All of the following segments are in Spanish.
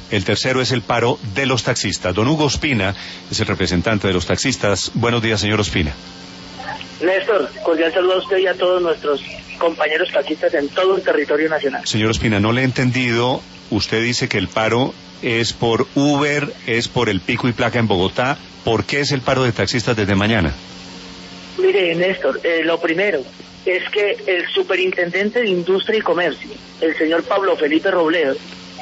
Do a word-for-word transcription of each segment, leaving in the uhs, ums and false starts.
el tercero es el paro de los taxistas. Don Hugo Ospina es el representante de los taxistas. Buenos días, señor Ospina. Néstor, cordial saludo a usted y a todos nuestros compañeros taxistas en todo el territorio nacional. Señor Ospina, no le he entendido. Usted dice que el paro es por Uber, es por el pico y placa en Bogotá. ¿Por qué es el paro de taxistas desde mañana? Mire, Néstor, eh, lo primero es que el superintendente de Industria y Comercio, el señor Pablo Felipe Robledo,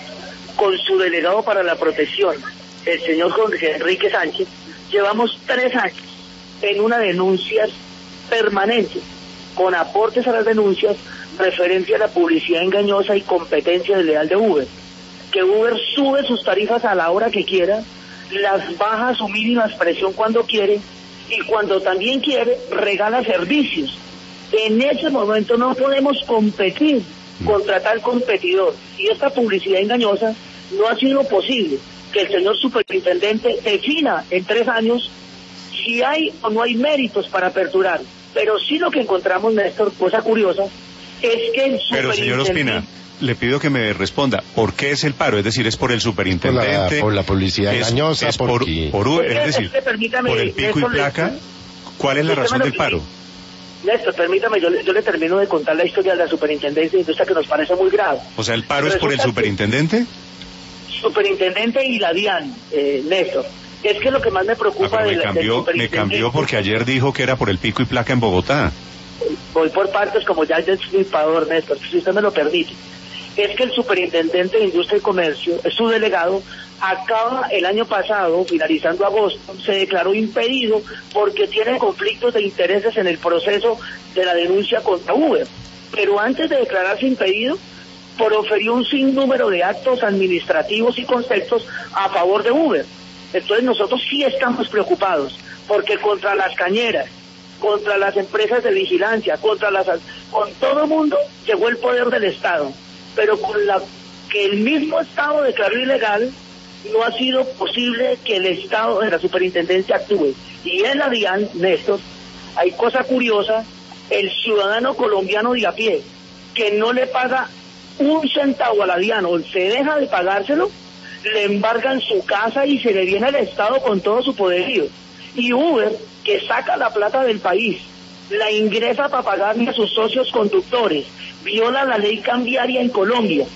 con su delegado para la protección, el señor Jorge Enrique Sánchez, llevamos tres años en una denuncia permanente, con aportes a las denuncias referente a la publicidad engañosa y competencia desleal de Uber, que Uber sube sus tarifas a la hora que quiera, las baja a su mínima expresión cuando quiere, y cuando también quiere, regala servicios. En ese momento no podemos competir contra tal competidor, y esta publicidad engañosa no ha sido posible que el señor superintendente defina en tres años si hay o no hay méritos para aperturar. Pero sí lo que encontramos, Néstor, cosa curiosa, es que el superintendente... Pero, señor Ospina, le pido que me responda, ¿por qué es el paro? Es decir, ¿es por el superintendente? Por la, por la publicidad es, engañosa, es por, porque... por Uber, es decir, es que, permítame, por el pico Néstor, y placa. ¿Cuál es la razón del paro? Néstor, permítame, yo, yo le termino de contar la historia de la superintendencia de industria, que nos parece muy grave. O sea, ¿el paro es por el superintendente? Superintendente y la DIAN, eh, Néstor. Es que lo que más me preocupa ah, de me la cambió, me cambió porque ayer dijo que era por el pico y placa en Bogotá. Voy por partes, como ya es destripador, Néstor, si usted me lo permite. Es que el superintendente de Industria y Comercio, su delegado, acaba el año pasado, finalizando agosto, se declaró impedido porque tiene conflictos de intereses en el proceso de la denuncia contra Uber. Pero antes de declararse impedido, profirió un sinnúmero de actos administrativos y conceptos a favor de Uber. Entonces nosotros sí estamos preocupados, porque contra las cañeras, contra las empresas de vigilancia, contra las, con todo el mundo llegó el poder del Estado, pero con la que el mismo Estado declaró ilegal, no ha sido posible que el Estado de la superintendencia actúe. Y en la DIAN, Néstor, hay cosa curiosa, el ciudadano colombiano de a pie, que no le paga un centavo a la DIAN o se deja de pagárselo, le embargan su casa y se le viene al Estado con todo su poderío. Y Uber, que saca la plata del país, la ingresa para pagarle a sus socios conductores, viola la ley cambiaria en Colombia,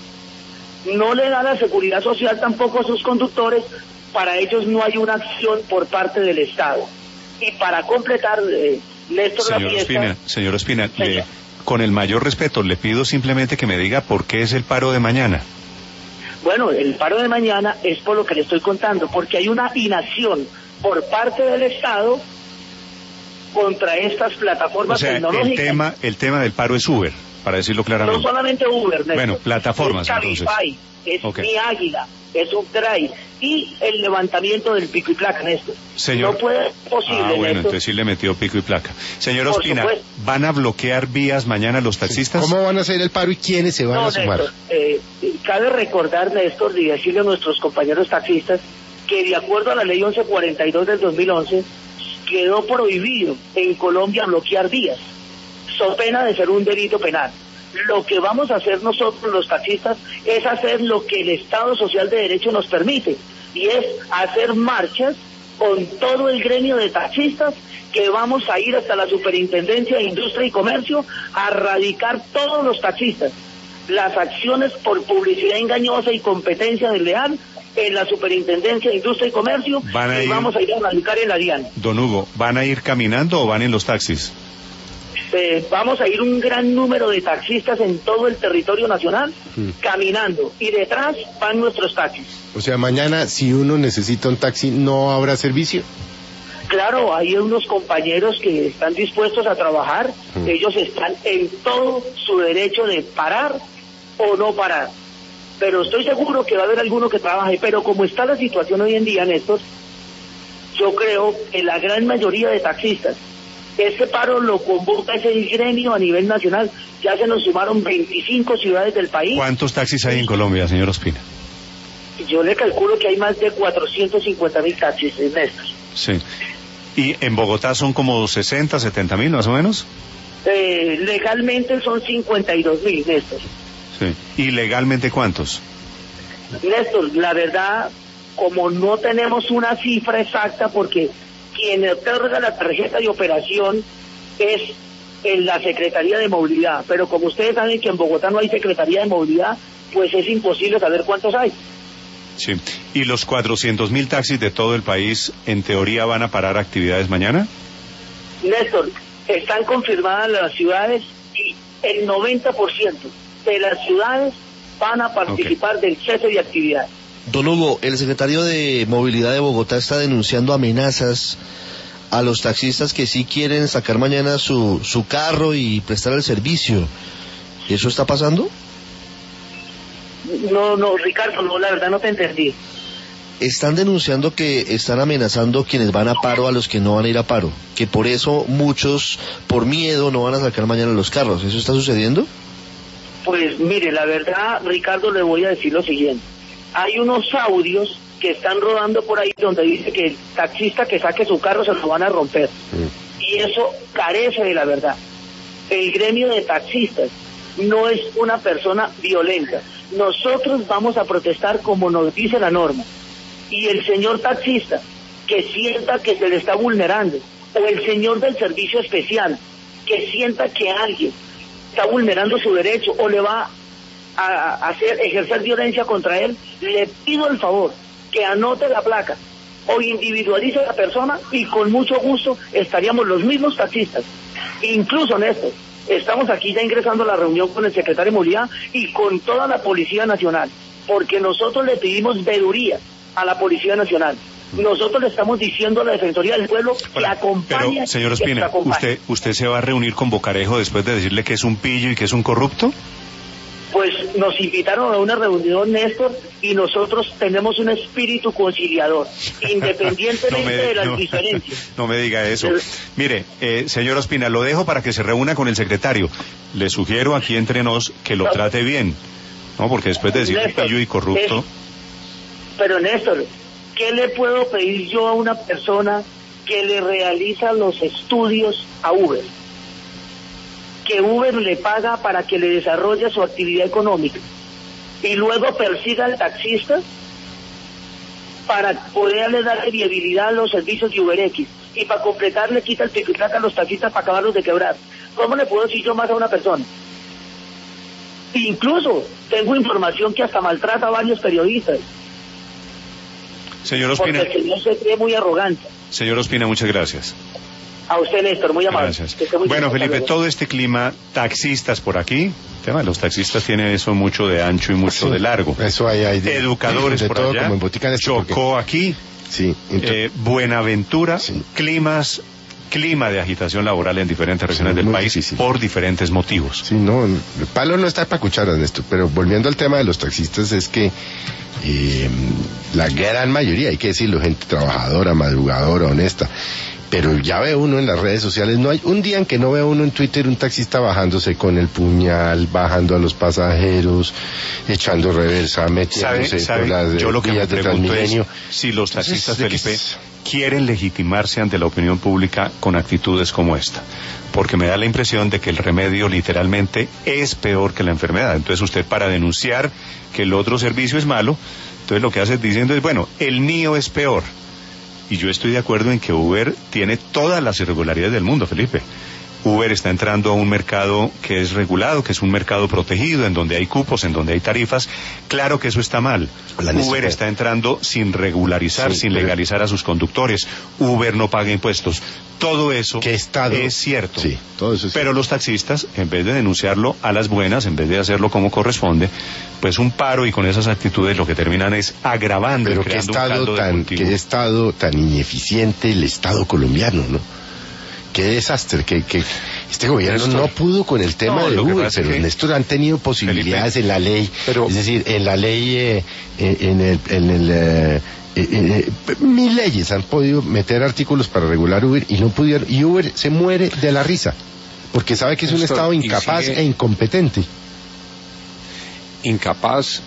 no le da la seguridad social tampoco a sus conductores, para ellos no hay una acción por parte del Estado. Y para completar, eh, Néstor, señor la fiesta... Ospina, señor Ospina, le, con el mayor respeto, le pido simplemente que me diga por qué es el paro de mañana. Bueno, el paro de mañana es por lo que le estoy contando, porque hay una inacción por parte del Estado contra estas plataformas o sea, tecnológicas. El tema, el tema del paro es Uber, para decirlo claramente. No solamente Uber, Néstor. Bueno, plataformas, es Cabify, entonces. Es okay. Mi Águila, es Updrive y el levantamiento del pico y placa, Néstor. Señor... No puede ser posible, Ah, bueno, Néstor. entonces sí le metió pico y placa. Señor Por Ospina, supuesto. ¿van a bloquear vías mañana los taxistas? ¿Cómo van a hacer el paro y quiénes se van no, a sumar? Néstor, eh, cabe recordar, Néstor, y decirle a nuestros compañeros taxistas que de acuerdo a la ley once cuarenta y dos del dos mil once, quedó prohibido en Colombia bloquear vías, so pena de ser un delito penal. Lo que vamos a hacer nosotros los taxistas es hacer lo que el Estado Social de Derecho nos permite, y es hacer marchas con todo el gremio de taxistas, que vamos a ir hasta la Superintendencia de Industria y Comercio a radicar todos los taxistas las acciones por publicidad engañosa y competencia desleal en la Superintendencia de Industria y Comercio, ¿Van a y ir... vamos a ir a radicar en la DIAN. Don Hugo, ¿van a ir caminando o van en los taxis? Eh, vamos a ir un gran número de taxistas en todo el territorio nacional, mm. caminando, y detrás van nuestros taxis. O sea, mañana si uno necesita un taxi, ¿no habrá servicio? Claro, hay unos compañeros que están dispuestos a trabajar, mm. ellos están en todo su derecho de parar o no parar, pero estoy seguro que va a haber alguno que trabaje. Pero como está la situación hoy en día, Néstor, yo creo que la gran mayoría de taxistas, este paro lo convoca ese gremio a nivel nacional. Ya se nos sumaron veinticinco ciudades del país. ¿Cuántos taxis hay en Colombia, señor Ospina? Yo le calculo que hay más de cuatrocientos cincuenta mil taxis, Néstor. Sí. ¿Y en Bogotá son como sesenta, setenta mil más o menos? Eh, legalmente son cincuenta y dos mil, Néstor. Sí. ¿Y legalmente cuántos? Néstor, la verdad, como no tenemos una cifra exacta, porque quien otorga la tarjeta de operación es en la Secretaría de Movilidad, pero como ustedes saben que en Bogotá no hay Secretaría de Movilidad, pues es imposible saber cuántos hay. Sí. ¿Y los cuatrocientos mil taxis de todo el país, en teoría, van a parar actividades mañana? Néstor, están confirmadas las ciudades y el noventa por ciento de las ciudades van a participar okay. del cese de actividad. Don Hugo, el secretario de Movilidad de Bogotá está denunciando amenazas a los taxistas que sí quieren sacar mañana su, su carro y prestar el servicio. ¿Eso está pasando? No, no, Ricardo, no, la verdad no te entendí. Están denunciando que están amenazando quienes van a paro a los que no van a ir a paro, que por eso muchos, por miedo, no van a sacar mañana los carros. ¿Eso está sucediendo? Pues mire, la verdad, Ricardo, le voy a decir lo siguiente. Hay unos audios que están rodando por ahí donde dice que el taxista que saque su carro se lo van a romper. Mm. Y eso carece de la verdad. El gremio de taxistas no es una persona violenta. Nosotros vamos a protestar como nos dice la norma. Y el señor taxista que sienta que se le está vulnerando, o el señor del servicio especial que sienta que alguien está vulnerando su derecho o le va a hacer ejercer violencia contra él, le pido el favor que anote la placa o individualice a la persona y con mucho gusto estaríamos los mismos taxistas. Incluso, Néstor, estamos aquí ya ingresando a la reunión con el secretario de Movilidad y con toda la Policía Nacional, porque nosotros le pedimos veeduría a la Policía Nacional. Nosotros le estamos diciendo a la Defensoría del Pueblo que Hola, acompañe. Pero, señor Ospina, ¿usted, ¿usted se va a reunir con Bocarejo después de decirle que es un pillo y que es un corrupto? Pues nos invitaron a una reunión, Néstor, y nosotros tenemos un espíritu conciliador, independientemente no me, de las no, diferencias. No me diga eso. Mire, eh, señor Ospina, lo dejo para que se reúna con el secretario. Le sugiero aquí entre nos que lo no, trate bien, ¿no? Porque después de decir Néstor, pillo y corrupto... Es, pero Néstor, ¿qué le puedo pedir yo a una persona que le realiza los estudios a Uber? Que Uber le paga para que le desarrolle su actividad económica y luego persiga al taxista para poderle darle viabilidad a los servicios de UberX y para completar le quita el pico y placa a los taxistas para acabarlos de quebrar. ¿Cómo le puedo decir yo más a una persona? Incluso tengo información que hasta maltrata a varios periodistas. Señor Ospina. Porque el señor se cree muy arrogante. Señor Ospina, muchas gracias. A usted, Néstor, muy amable. Gracias. Bueno, Felipe, todo este clima, taxistas por aquí, el tema de los taxistas tiene eso mucho de ancho y mucho sí, de largo. Eso hay, hay de, educadores de por todo, allá, como en Botica este Chocó porque... aquí, sí, eh, Buenaventura, sí. climas, clima de agitación laboral en diferentes regiones sí, del país difícil. Por diferentes motivos. Sí, no, el palo no está para cucharas en esto, pero volviendo al tema de los taxistas es que eh, la gran mayoría, hay que decirlo, gente trabajadora, madrugadora, honesta. Pero ya ve uno en las redes sociales, no hay un día en que no vea uno en Twitter un taxista bajándose con el puñal, bajando a los pasajeros, echando reversa, metiéndose ¿Sabe, por sabe? las Yo lo que vías me de Transmilenio. Es si los taxistas, Entonces, Felipe, quieren legitimarse ante la opinión pública con actitudes como esta. Porque me da la impresión de que el remedio literalmente es peor que la enfermedad. Entonces usted, para denunciar que el otro servicio es malo, entonces lo que hace diciendo es, bueno, el mío es peor. Y yo estoy de acuerdo en que Uber tiene todas las irregularidades del mundo, Felipe. Uber está entrando a un mercado que es regulado, que es un mercado protegido, en donde hay cupos, en donde hay tarifas. Claro que eso está mal. Uber está entrando sin regularizar, sí, sin legalizar a sus conductores. Uber no paga impuestos. Todo eso estado? es cierto. Sí, todo eso es Pero cierto. los taxistas, en vez de denunciarlo a las buenas, en vez de hacerlo como corresponde, pues un paro y con esas actitudes lo que terminan es agravando Pero y creando qué estado un caldo tan, de cultivo. qué estado tan ineficiente el Estado colombiano, ¿no? Qué desastre, que, que este gobierno Néstor, no pudo con el tema no, de Uber, pero que... Néstor han tenido posibilidades Felipe, en la ley, pero... es decir, en la ley, eh, en el, en el eh, eh, eh, mil leyes han podido meter artículos para regular Uber y no pudieron, y Uber se muere de la risa, porque sabe que es un Néstor, Estado incapaz sigue... e incompetente. Incapaz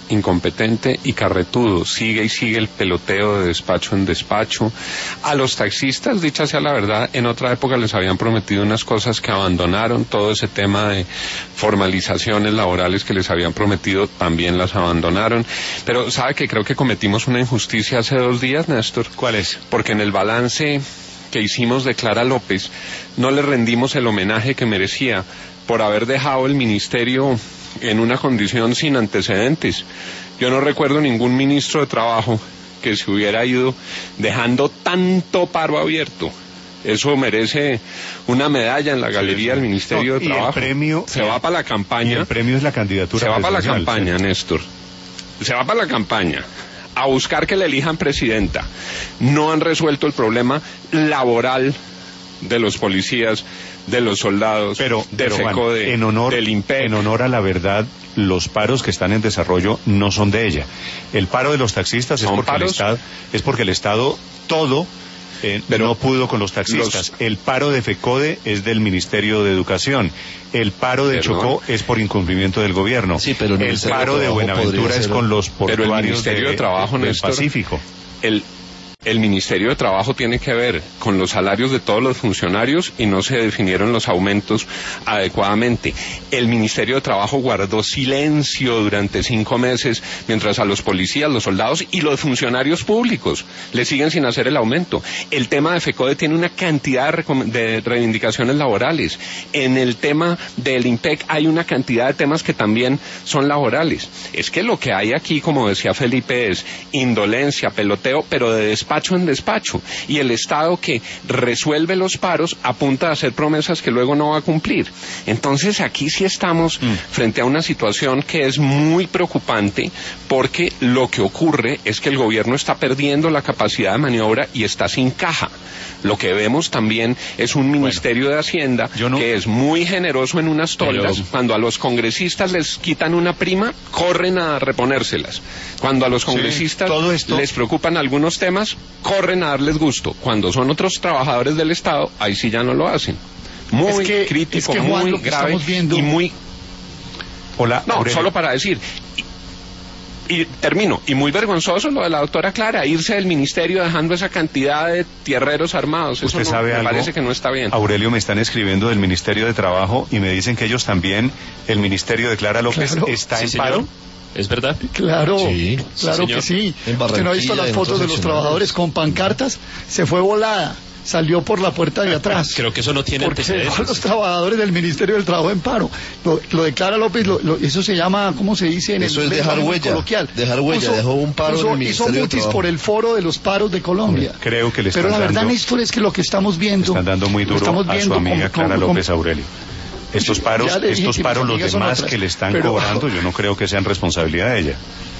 incompetente y carretudo. Sigue y sigue el peloteo de despacho en despacho. A los taxistas, dicha sea la verdad, en otra época les habían prometido unas cosas que abandonaron. Todo ese tema de formalizaciones laborales que les habían prometido también las abandonaron. Pero ¿sabe que creo que cometimos una injusticia hace dos días, Néstor? ¿Cuál es? Porque en el balance que hicimos de Clara López no le rendimos el homenaje que merecía por haber dejado el ministerio en una condición sin antecedentes. Yo no recuerdo ningún ministro de Trabajo que se hubiera ido dejando tanto paro abierto. Eso merece una medalla en la galería del Ministerio no, de Trabajo. Y el premio, se va para la campaña. Y el premio es la candidatura. Se va para la campaña, ¿sí? Néstor. Se va para la campaña a buscar que le elijan presidenta. No han resuelto el problema laboral de los policías, de los soldados, pero, de pero FECODE, Juan, en honor, del IMPEC. En honor a la verdad, los paros que están en desarrollo no son de ella. El paro de los taxistas es porque, el Estado, es porque el Estado todo eh, pero no pudo con los taxistas. Los... El paro de FECODE es del Ministerio de Educación. El paro de Perdón. Chocó es por incumplimiento del gobierno. Sí, pero el, el paro de, de Buenaventura es con los portuarios pero el Ministerio de, de Trabajo, del Néstor, Pacífico. El El Ministerio de Trabajo tiene que ver con los salarios de todos los funcionarios y no se definieron los aumentos adecuadamente. El Ministerio de Trabajo guardó silencio durante cinco meses mientras a los policías, los soldados y los funcionarios públicos le siguen sin hacer el aumento. El tema de FECODE tiene una cantidad de, de reivindicaciones laborales. En el tema del IMPEC hay una cantidad de temas que también son laborales. Es que lo que hay aquí, como decía Felipe, es indolencia, peloteo, pero de despacho en despacho, y el Estado que resuelve los paros apunta a hacer promesas que luego no va a cumplir. Entonces aquí sí estamos mm. frente a una situación que es muy preocupante, porque lo que ocurre es que el gobierno está perdiendo la capacidad de maniobra y está sin caja. Lo que vemos también es un Ministerio bueno, de Hacienda no... que es muy generoso en unas toldas. Pero... Cuando a los congresistas les quitan una prima, corren a reponérselas. Cuando a los congresistas sí, todo esto... les preocupan algunos temas, corren a darles gusto. Cuando son otros trabajadores del Estado, ahí sí ya no lo hacen. Muy es que, crítico, es que, Juan, muy lo que grave viendo... y muy... Hola, no, Aurelio. Solo para decir... Y termino, y muy vergonzoso lo de la doctora Clara, irse del ministerio dejando esa cantidad de tierreros armados. ¿Usted Eso no, sabe me algo? parece que no está bien. Aurelio, me están escribiendo del Ministerio de Trabajo y me dicen que ellos también, el Ministerio de Clara López, claro. está sí, en señor. paro. ¿Es verdad? Claro, sí, claro sí, que sí. ¿Usted no ha visto las fotos de los trabajadores con pancartas? Se fue volada. Salió por la puerta de atrás. Creo que eso no tiene porque antecedentes. Los trabajadores del Ministerio del Trabajo en paro. Lo, lo de Clara López, lo, lo, eso se llama, ¿cómo se dice? En eso el es dejar huella. Coloquial. Dejar huella, puso, dejó un paro puso, en el Ministerio hizo del mutis Trabajo. por el foro de los paros de Colombia. Creo que le están Pero la verdad, dando, Néstor, es que lo que estamos viendo... están dando muy duro estamos a viendo su amiga como, Clara como, López Aurelio. Estos paros, estos paros los demás que le están pero, cobrando, yo no creo que sean responsabilidad de ella.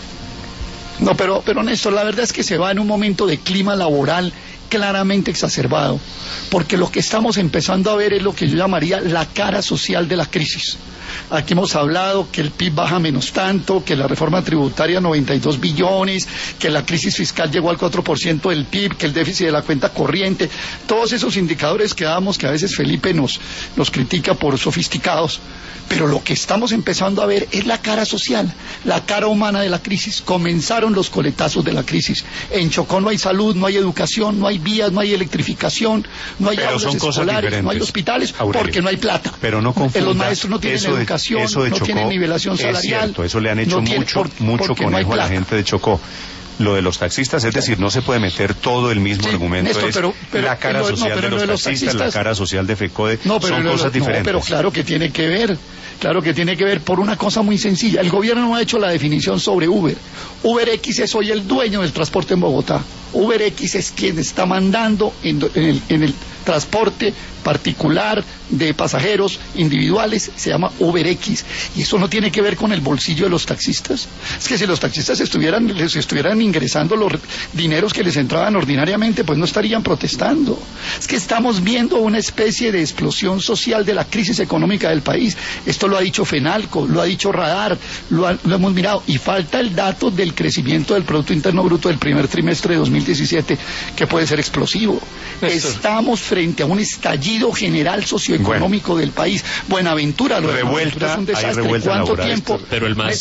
No, pero, pero Néstor, la verdad es que se va en un momento de clima laboral claramente exacerbado, porque lo que estamos empezando a ver es lo que yo llamaría la cara social de la crisis. Aquí hemos hablado que el P I B baja menos tanto, que la reforma tributaria noventa y dos billones, que la crisis fiscal llegó al cuatro por ciento del P I B, que el déficit de la cuenta corriente, todos esos indicadores que damos, que a veces Felipe nos, nos critica por sofisticados, pero lo que estamos empezando a ver es la cara social, la cara humana de la crisis. Comenzaron los coletazos de la crisis. En Chocó no hay salud, no hay educación, no hay vías, no hay electrificación, no hay aulas escolares, no hay hospitales, Aurelio, porque no hay plata. Pero no confunda, los maestros no tienen eso de, educación, eso de no Chocó, tienen nivelación salarial. Es cierto, eso le han hecho no tiene, mucho, por, mucho conejo no a la gente de Chocó. Lo de los taxistas, es decir, no se puede meter todo el mismo sí, argumento, Néstor, es pero, pero, la cara pero, social no, de, los de los taxistas, taxistas, la cara social de FECODE, no, son cosas lo, diferentes. No, pero claro que tiene que ver, claro que tiene que ver por una cosa muy sencilla. El gobierno no ha hecho la definición sobre Uber. UberX es hoy el dueño del transporte en Bogotá. UberX es quien está mandando en, en, el, en el transporte particular de pasajeros individuales, se llama UberX, y eso no tiene que ver con el bolsillo de los taxistas. Es que si los taxistas estuvieran les estuvieran ingresando los dineros que les entraban ordinariamente, pues no estarían protestando. Es que estamos viendo una especie de explosión social de la crisis económica del país. Esto lo ha dicho FENALCO, lo ha dicho Radar, lo, ha, lo hemos mirado, y falta el dato del crecimiento del Producto Interno Bruto del primer trimestre de dos mil diecisiete, que puede ser explosivo. Néstor. Estamos frente a un estallido general socioeconómico bueno, del país. Buenaventura, lo de revuelta, Buenaventura es un desastre. ¿Cuánto tiempo? Pero el más, Néstor,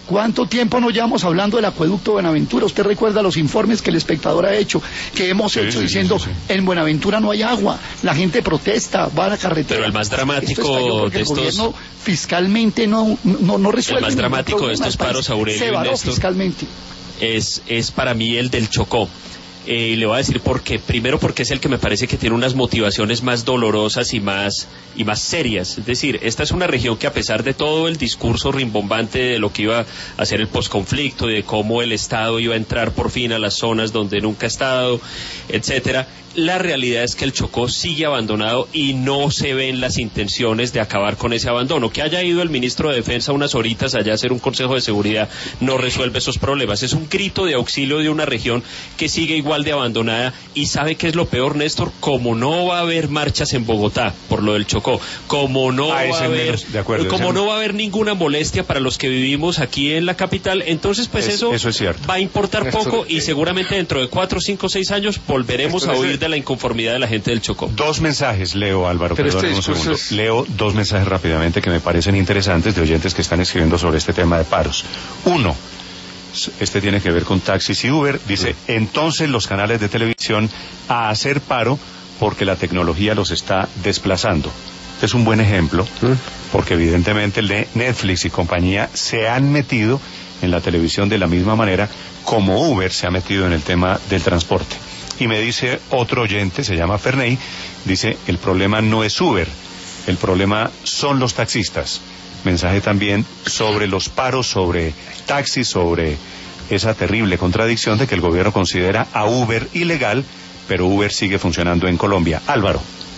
¿Cuánto tiempo nos llevamos hablando del acueducto Buenaventura? Usted recuerda los informes que el espectador ha hecho, que hemos sí, hecho sí, diciendo, sí, sí. en Buenaventura no hay agua, la gente protesta, va a la carretera. Pero el más dramático Esto estalló porque de el estos... gobierno fiscalmente no, no, no resuelve. El más ningún dramático de problema estos del paros, país. Aurelio Se y varó Néstor, fiscalmente. es, es para mí el del Chocó. Eh, y le voy a decir por qué. Primero porque es el que me parece que tiene unas motivaciones más dolorosas y más y más serias. Es decir, esta es una región que, a pesar de todo el discurso rimbombante de lo que iba a ser el posconflicto y de cómo el Estado iba a entrar por fin a las zonas donde nunca ha estado, etcétera, la realidad es que el Chocó sigue abandonado y no se ven las intenciones de acabar con ese abandono. Que haya ido el ministro de Defensa unas horitas allá a hacer un consejo de seguridad no resuelve esos problemas. Es un grito de auxilio de una región que sigue igual de abandonada. Y ¿sabe qué es lo peor, Néstor? Como no va a haber marchas en Bogotá por lo del Chocó, como no Ah, va a haber, menos, de acuerdo, como ese- no va a haber ninguna molestia para los que vivimos aquí en la capital, entonces pues Es- eso, eso es cierto. va a importar Néstor, poco y eh, seguramente dentro de cuatro, cinco, seis años volveremos Néstor, a oír ese- de la inconformidad de la gente del Chocó. Dos mensajes, Leo, Álvaro, Pero perdón este un segundo. discurso es- Leo dos mensajes rápidamente que me parecen interesantes de oyentes que están escribiendo sobre este tema de paros. Uno, este tiene que ver con taxis y Uber. Dice, entonces los canales de televisión a hacer paro porque la tecnología los está desplazando. Este es un buen ejemplo, porque evidentemente el de Netflix y compañía se han metido en la televisión de la misma manera como Uber se ha metido en el tema del transporte. Y me dice otro oyente, se llama Ferney, dice, el problema no es Uber, el problema son los taxistas. Mensaje también sobre los paros, sobre taxis, sobre esa terrible contradicción de que el gobierno considera a Uber ilegal, pero Uber sigue funcionando en Colombia. Álvaro.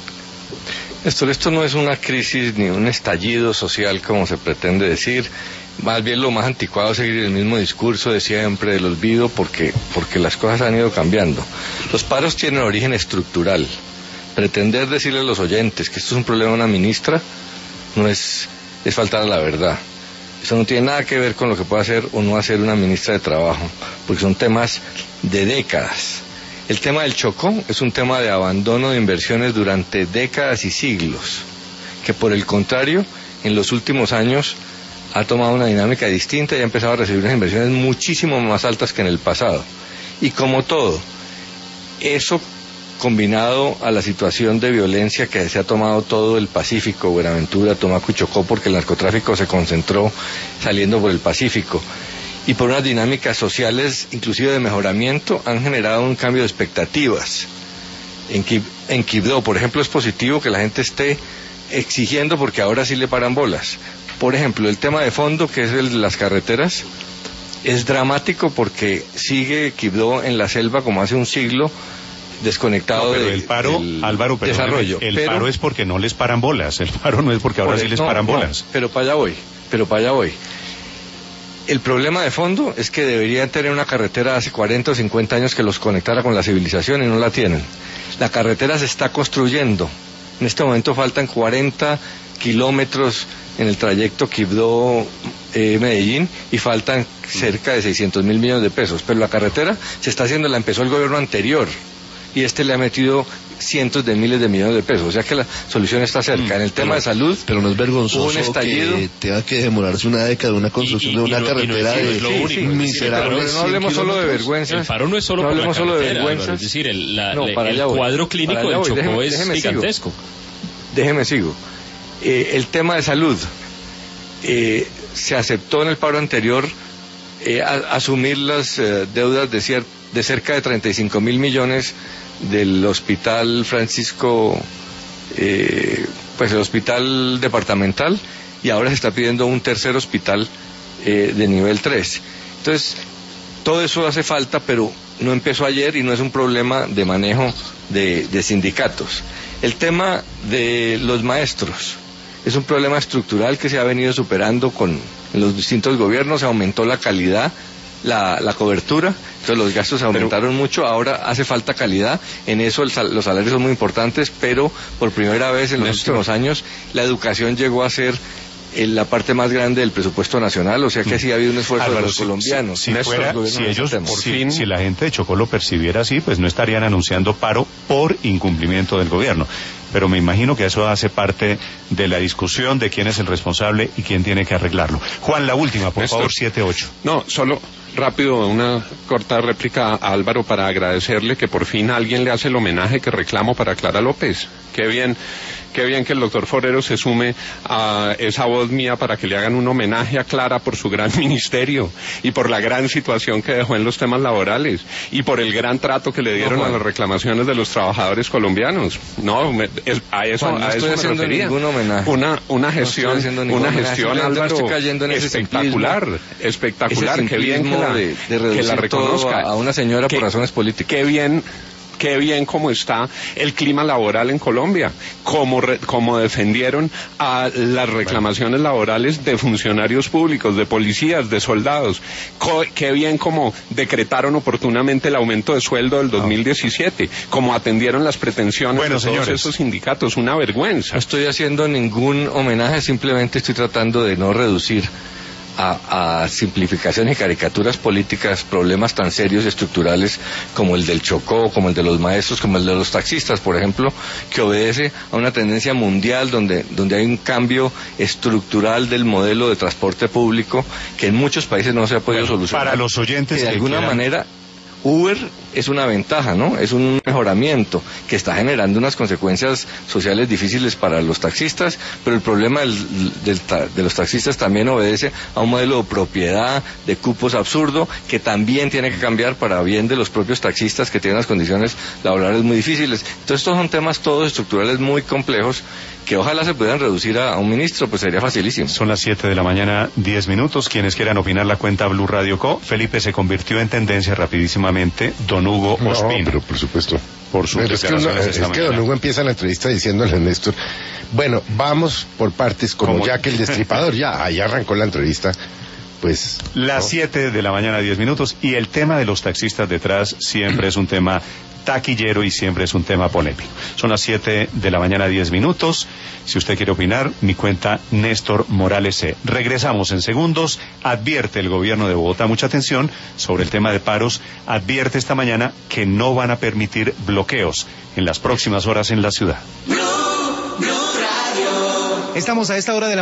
Néstor, esto no es una crisis ni un estallido social como se pretende decir. Más bien lo más anticuado es seguir el mismo discurso de siempre, del olvido, porque, porque las cosas han ido cambiando. Los paros tienen origen estructural. Pretender decirle a los oyentes que esto es un problema de una ministra no es, es faltar a la verdad. Eso no tiene nada que ver con lo que pueda hacer o no hacer una ministra de Trabajo, porque son temas de décadas. El tema del Chocó es un tema de abandono de inversiones durante décadas y siglos, que por el contrario, en los últimos años ha tomado una dinámica distinta y ha empezado a recibir unas inversiones muchísimo más altas que en el pasado. Y como todo, eso combinado a la situación de violencia que se ha tomado todo el Pacífico, Buenaventura, Tumaco y Chocó, porque el narcotráfico se concentró saliendo por el Pacífico, y por unas dinámicas sociales, inclusive de mejoramiento, han generado un cambio de expectativas. En, Quib- en Quibdó, por ejemplo, es positivo que la gente esté exigiendo porque ahora sí le paran bolas. Por ejemplo, el tema de fondo, que es el de las carreteras, es dramático porque sigue Quibdó en la selva como hace un siglo, desconectado No, pero de- el paro, del Álvaro, pero desarrollo. el Pero- paro es porque no les paran bolas, el paro no es porque ahora Por sí el- les no, paran no, bolas. pero para allá voy, pero para allá voy. El problema de fondo es que deberían tener una carretera hace cuarenta o cincuenta años que los conectara con la civilización y no la tienen. La carretera se está construyendo. En este momento faltan cuarenta kilómetros en el trayecto Quibdó-Medellín y faltan cerca de seiscientos mil millones de pesos. Pero la carretera se está haciendo, la empezó el gobierno anterior y este le ha metido cientos de miles de millones de pesos. O sea que la solución está cerca. En el tema de salud, Pero no es vergonzoso un estallido. que tenga que demorarse una década de una construcción Y- y- de una y no- y no carretera es- y no de es lo único, es decir, miserables pero no hablemos cien solo de kilómetros. vergüenzas. El paro no es solo No por la hablemos solo de carretera, vergüenzas. Álvaro, es decir, el, la- No, le- para el allá voy, cuadro clínico para allá del voy, Chocó déjeme- es déjeme sigo. gigantesco. Déjeme sigo. Eh, el tema de salud. Eh, se aceptó en el paro anterior eh, a- asumir las eh, deudas de, cier- de cerca de treinta y cinco mil millones del hospital Francisco, eh, pues el hospital departamental, y ahora se está pidiendo un tercer hospital eh, de nivel tres. Entonces, todo eso hace falta, pero no empezó ayer y no es un problema de manejo de, de sindicatos. El tema de los maestros es un problema estructural que se ha venido superando con los distintos gobiernos, se aumentó la calidad, la, la cobertura, entonces los gastos se aumentaron mucho, ahora hace falta calidad, en eso el sal- los salarios son muy importantes, pero por primera vez en los Néstor. últimos años la educación llegó a ser en la parte más grande del presupuesto nacional, o sea que sí ha habido un esfuerzo Álvaro, de los si- colombianos. Si, si Néstor, fuera- el gobierno si no ellos, hacemos. por fin, si la gente de Chocó lo percibiera así, pues no estarían anunciando paro por incumplimiento del gobierno. Pero me imagino que eso hace parte de la discusión de quién es el responsable y quién tiene que arreglarlo. Juan, la última, por Néstor. favor, siete ocho. No, solo rápido una corta réplica a Álvaro para agradecerle que por fin alguien le hace el homenaje que reclamo para Clara López. Qué bien, qué bien que el doctor Forero se sume a esa voz mía para que le hagan un homenaje a Clara por su gran ministerio y por la gran situación que dejó en los temas laborales y por el gran trato que le dieron No, a Juan. las reclamaciones de los trabajadores colombianos. No, me- es- a eso, Juan, no a eso estoy me haciendo refería. ningún homenaje. Una, una No estoy gestión, haciendo ningún una homenaje, gestión, simplemente Álvaro, estoy cayendo en ese espectacular, simplismo. espectacular, Ese qué bien que simplismo la, de- de que reducir la reconozca. todo a- a una señora por razones políticas. Qué bien, qué bien cómo está el clima laboral en Colombia, cómo, re- cómo defendieron a las reclamaciones laborales de funcionarios públicos, de policías, de soldados, Co- qué bien cómo decretaron oportunamente el aumento de sueldo del dos mil diecisiete, cómo atendieron las pretensiones Bueno, de todos señores. esos sindicatos, una vergüenza. No estoy haciendo ningún homenaje, simplemente estoy tratando de no reducir a, a simplificaciones y caricaturas políticas problemas tan serios y estructurales como el del Chocó, como el de los maestros, como el de los taxistas, por ejemplo, que obedece a una tendencia mundial donde, donde hay un cambio estructural del modelo de transporte público que en muchos países no se ha podido Bueno, solucionar. para los oyentes que de que alguna quieran- manera Uber es una ventaja, ¿no? Es un mejoramiento que está generando unas consecuencias sociales difíciles para los taxistas, pero el problema del, del ta- de los taxistas también obedece a un modelo de propiedad, de cupos absurdo, que también tiene que cambiar para bien de los propios taxistas que tienen unas condiciones laborales muy difíciles. Entonces estos son temas todos estructurales muy complejos que ojalá se pudieran reducir a, a un ministro, pues sería facilísimo. Son las siete de la mañana, diez minutos. Quienes quieran opinar, la cuenta Blue Radio Co. Felipe se convirtió en tendencia rapidísimamente. Don Hugo No, Ospina. pero por supuesto. Por sus Pero es que, uno- declaraciones es esta que don mañana. Hugo empieza la entrevista diciéndole a Néstor, bueno, vamos por partes como Como- Jack el Destripador, ya, ahí arrancó la entrevista, pues... Las ¿no? siete de la mañana, diez minutos. Y el tema de los taxistas detrás siempre es un tema taquillero y siempre es un tema polémico. Son las siete de la mañana, diez minutos. Si usted quiere opinar, mi cuenta Néstor Morales C. Regresamos en segundos. Advierte el gobierno de Bogotá, mucha atención sobre el tema de paros. Advierte esta mañana que no van a permitir bloqueos en las próximas horas en la ciudad. Estamos a esta hora de la